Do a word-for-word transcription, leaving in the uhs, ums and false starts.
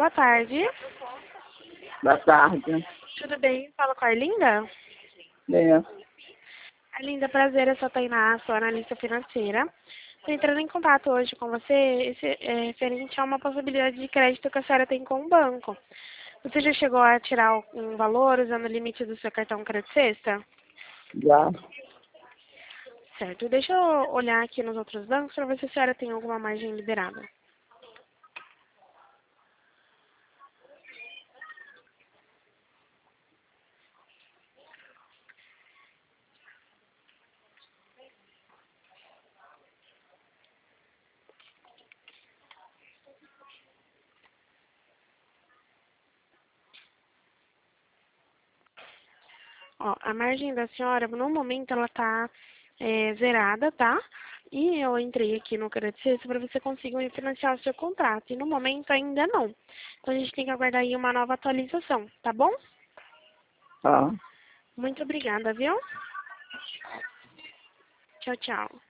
Boa tarde. Boa tarde. Tudo bem? Fala com a Arlinda? É. Arlinda, prazer, eu sou a Tainá, sou analista financeira. Estou entrando em contato hoje com você esse, é, referente a uma possibilidade de crédito que a senhora tem com o banco. Você já chegou a tirar um valor usando o limite do seu cartão Crédito Sexta? Já. Certo. Deixa eu olhar aqui nos outros bancos para ver se a senhora tem alguma margem liberada. Ó, a margem da senhora, no momento, ela tá é, zerada, tá? E eu entrei aqui no Crédito Sexta para você conseguir financiar o seu contrato. E no momento ainda não. Então a gente tem que aguardar aí uma nova atualização, tá bom? Tá. Muito obrigada, viu? Tchau, tchau.